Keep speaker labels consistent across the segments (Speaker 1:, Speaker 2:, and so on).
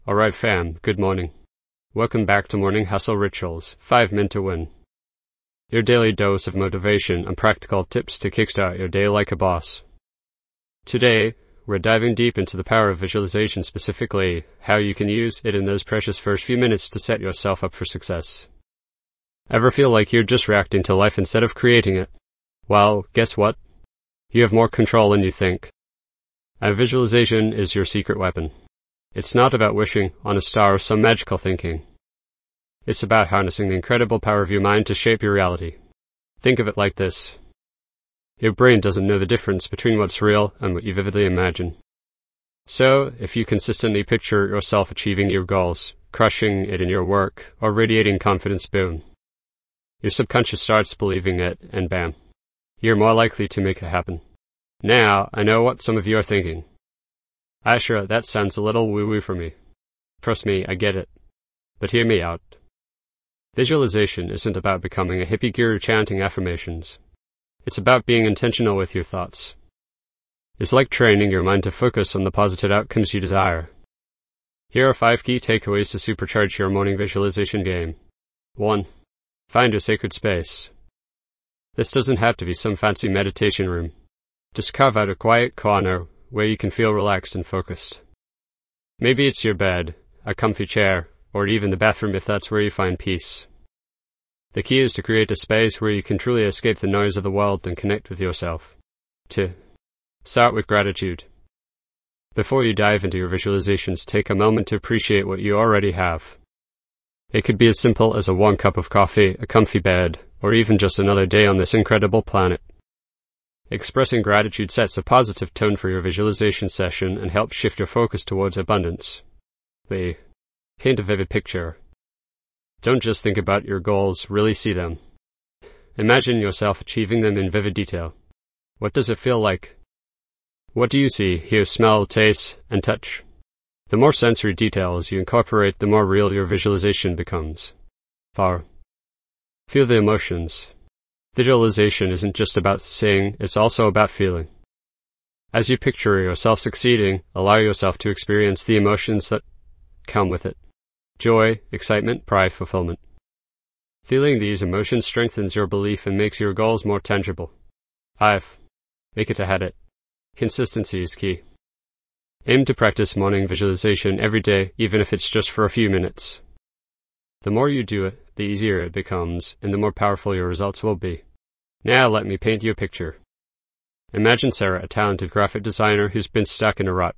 Speaker 1: Alright fam, good morning. Welcome back to Morning Hustle Rituals, 5 Min to Win. Your daily dose of motivation and practical tips to kickstart your day like a boss. Today, we're diving deep into the power of visualization, specifically how you can use it in those precious first few minutes to set yourself up for success. Ever feel like you're just reacting to life instead of creating it? Well, guess what? You have more control than you think. And visualization is your secret weapon. It's not about wishing on a star or some magical thinking. It's about harnessing the incredible power of your mind to shape your reality. Think of it like this. Your brain doesn't know the difference between what's real and what you vividly imagine. So, if you consistently picture yourself achieving your goals, crushing it in your work, or radiating confidence, boom, your subconscious starts believing it, and bam, you're more likely to make it happen. Now, I know what some of you are thinking. Sure, that sounds a little woo-woo for me. Trust me, I get it. But hear me out. Visualization isn't about becoming a hippie guru chanting affirmations. It's about being intentional with your thoughts. It's like training your mind to focus on the positive outcomes you desire. Here are 5 key takeaways to supercharge your morning visualization game. 1. Find your sacred space. This doesn't have to be some fancy meditation room. Just carve out a quiet corner where you can feel relaxed and focused. Maybe it's your bed, a comfy chair, or even the bathroom if that's where you find peace. The key is to create a space where you can truly escape the noise of the world and connect with yourself. 2. Start with gratitude. Before you dive into your visualizations, take a moment to appreciate what you already have. It could be as simple as a warm cup of coffee, a comfy bed, or even just another day on this incredible planet. Expressing gratitude sets a positive tone for your visualization session and helps shift your focus towards abundance. The paint a vivid picture. Don't just think about your goals, really see them. Imagine yourself achieving them in vivid detail. What does it feel like? What do you see, hear, smell, taste, and touch? The more sensory details you incorporate, the more real your visualization becomes. 4. Feel the emotions. Visualization isn't just about seeing, it's also about feeling. As you picture yourself succeeding, allow yourself to experience the emotions that come with it. Joy, excitement, pride, fulfillment. Feeling these emotions strengthens your belief and makes your goals more tangible. 5. Make it a habit. Consistency is key. Aim to practice morning visualization every day, even if it's just for a few minutes. The more you do it, the easier it becomes, and the more powerful your results will be. Now let me paint you a picture. Imagine Sarah, a talented graphic designer who's been stuck in a rut.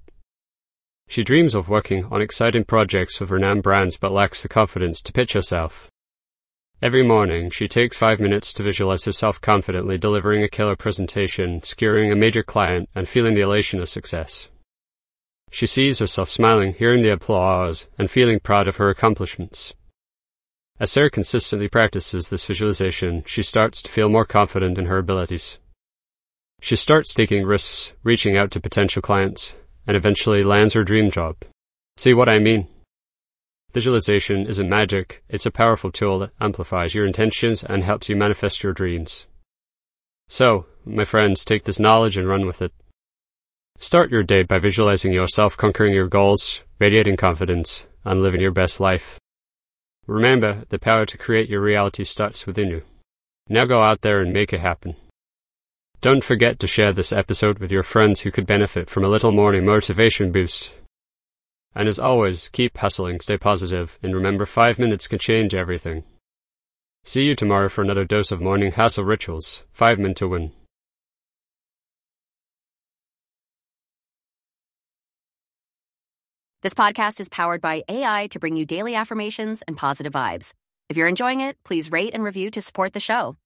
Speaker 1: She dreams of working on exciting projects with renowned brands but lacks the confidence to pitch herself. Every morning, she takes 5 minutes to visualize herself confidently delivering a killer presentation, securing a major client, and feeling the elation of success. She sees herself smiling, hearing the applause, and feeling proud of her accomplishments. As Sarah consistently practices this visualization, she starts to feel more confident in her abilities. She starts taking risks, reaching out to potential clients, and eventually lands her dream job. See what I mean? Visualization isn't magic, it's a powerful tool that amplifies your intentions and helps you manifest your dreams. So, my friends, take this knowledge and run with it. Start your day by visualizing yourself conquering your goals, radiating confidence, and living your best life. Remember, the power to create your reality starts within you. Now go out there and make it happen. Don't forget to share this episode with your friends who could benefit from a little morning motivation boost. And as always, keep hustling, stay positive, and remember 5 minutes can change everything. See you tomorrow for another dose of morning hustle rituals. 5 Min to Win.
Speaker 2: This podcast is powered by AI to bring you daily affirmations and positive vibes. If you're enjoying it, please rate and review to support the show.